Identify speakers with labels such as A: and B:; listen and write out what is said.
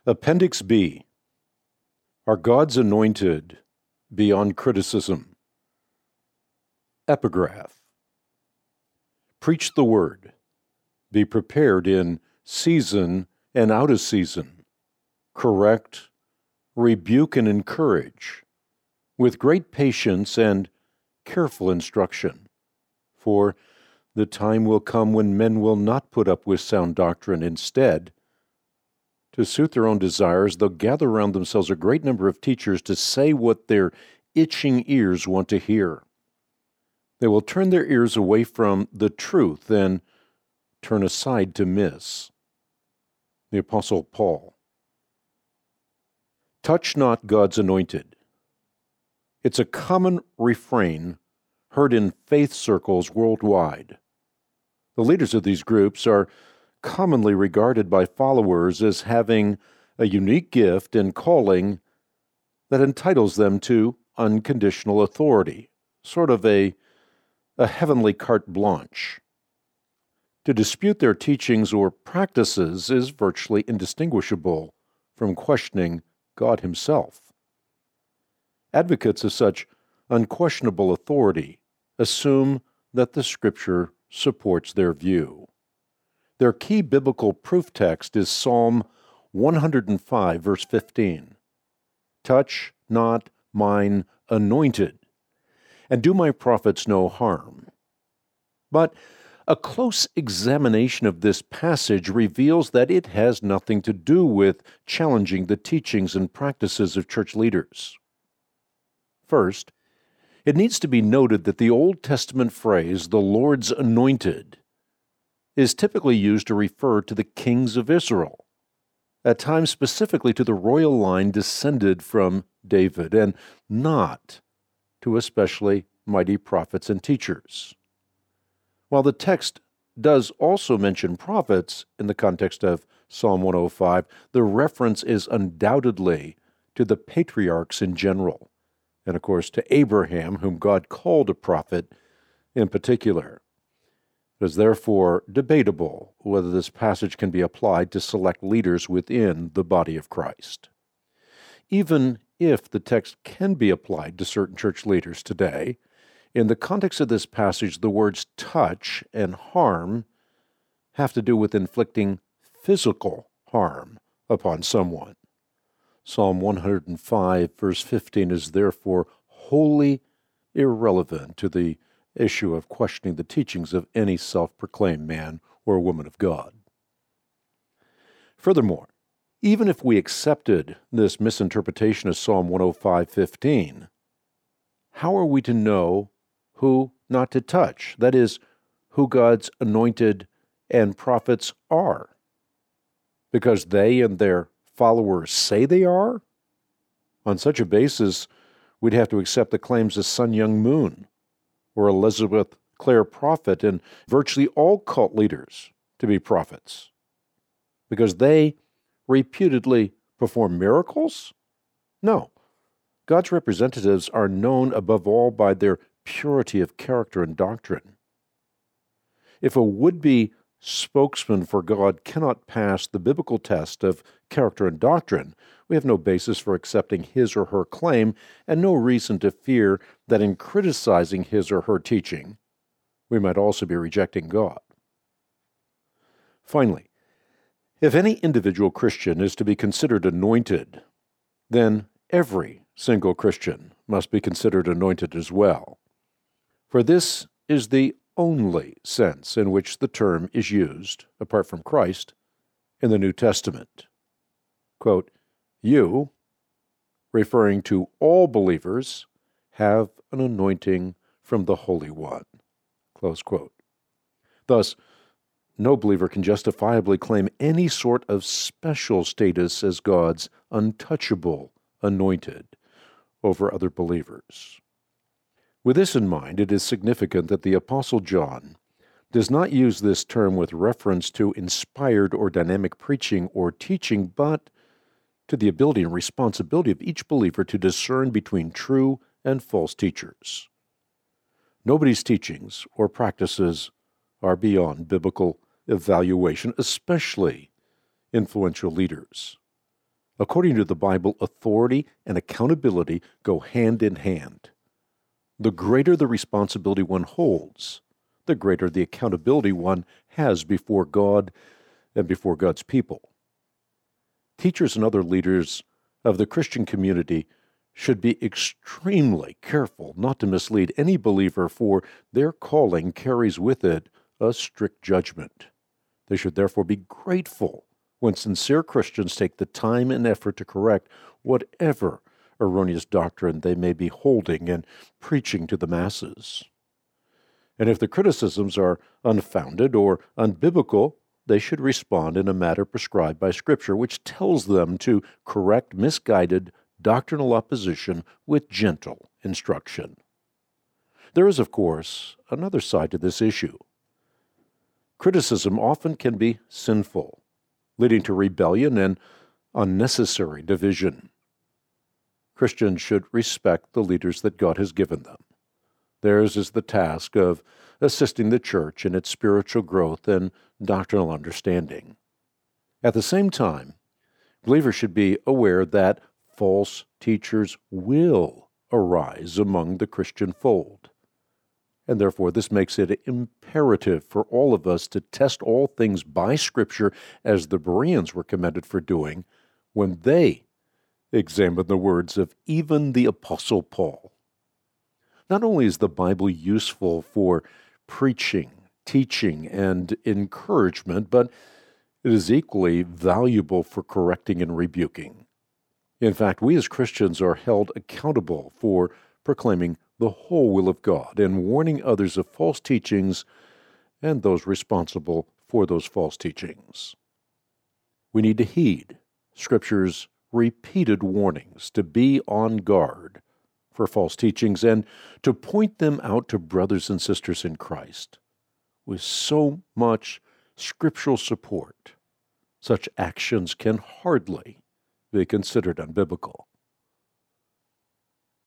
A: Appendix B. Are God's anointed beyond criticism? Epigraph. Preach the word. Be prepared in season and out of season. Correct, rebuke, and encourage with great patience and careful instruction. For the time will come when men will not put up with sound doctrine. Instead, to suit their own desires, they'll gather around themselves a great number of teachers to say what their itching ears want to hear. They will turn their ears away from the truth and turn aside to miss. The Apostle Paul. Touch not God's anointed. It's a common refrain heard in faith circles worldwide. The leaders of these groups are commonly regarded by followers as having a unique gift and calling that entitles them to unconditional authority, sort of a heavenly carte blanche. To dispute their teachings or practices is virtually indistinguishable from questioning God Himself. Advocates of such unquestionable authority assume that the Scripture supports their view. Their key biblical proof text is Psalm 105, verse 15. Touch not mine anointed, and do my prophets no harm. But a close examination of this passage reveals that it has nothing to do with challenging the teachings and practices of church leaders. First, it needs to be noted that the Old Testament phrase, the Lord's anointed, is typically used to refer to the kings of Israel, at times specifically to the royal line descended from David, and not to especially mighty prophets and teachers. While the text does also mention prophets in the context of Psalm 105, the reference is undoubtedly to the patriarchs in general, and of course to Abraham, whom God called a prophet in particular. It is therefore debatable whether this passage can be applied to select leaders within the body of Christ. Even if the text can be applied to certain church leaders today, in the context of this passage, the words touch and harm have to do with inflicting physical harm upon someone. Psalm 105, verse 15 is therefore wholly irrelevant to the issue of questioning the teachings of any self-proclaimed man or woman of God. Furthermore, even if we accepted this misinterpretation of Psalm 105:15, how are we to know who not to touch? That is, who God's anointed and prophets are? Because they and their followers say they are? On such a basis, we'd have to accept the claims of Sun Myung Moon or Elizabeth Clare Prophet and virtually all cult leaders to be prophets, because they reputedly perform miracles? No. God's representatives are known above all by their purity of character and doctrine. If a would-be spokesman for God cannot pass the biblical test of character and doctrine, we have no basis for accepting his or her claim and no reason to fear that in criticizing his or her teaching, we might also be rejecting God. Finally, if any individual Christian is to be considered anointed, then every single Christian must be considered anointed as well. For this is the only sense in which the term is used, apart from Christ, in the New Testament. Quote, you, referring to all believers, have an anointing from the Holy One. Close quote. Thus, no believer can justifiably claim any sort of special status as God's untouchable anointed over other believers. With this in mind, it is significant that the Apostle John does not use this term with reference to inspired or dynamic preaching or teaching, but to the ability and responsibility of each believer to discern between true and false teachers. Nobody's teachings or practices are beyond biblical evaluation, especially influential leaders. According to the Bible, authority and accountability go hand in hand. The greater the responsibility one holds, the greater the accountability one has before God and before God's people. Teachers and other leaders of the Christian community should be extremely careful not to mislead any believer, for their calling carries with it a strict judgment. They should therefore be grateful when sincere Christians take the time and effort to correct whatever erroneous doctrine they may be holding and preaching to the masses. And if the criticisms are unfounded or unbiblical, they should respond in a manner prescribed by Scripture, which tells them to correct misguided doctrinal opposition with gentle instruction. There is, of course, another side to this issue. Criticism often can be sinful, leading to rebellion and unnecessary division. Christians should respect the leaders that God has given them. Theirs is the task of assisting the church in its spiritual growth and doctrinal understanding. At the same time, believers should be aware that false teachers will arise among the Christian fold. And therefore, this makes it imperative for all of us to test all things by Scripture, as the Bereans were commended for doing when they examined the words of even the Apostle Paul. Not only is the Bible useful for preaching, teaching, and encouragement, but it is equally valuable for correcting and rebuking. In fact, we as Christians are held accountable for proclaiming the whole will of God and warning others of false teachings and those responsible for those false teachings. We need to heed Scripture's repeated warnings to be on guard for false teachings and to point them out to brothers and sisters in Christ. With so much scriptural support, such actions can hardly be considered unbiblical.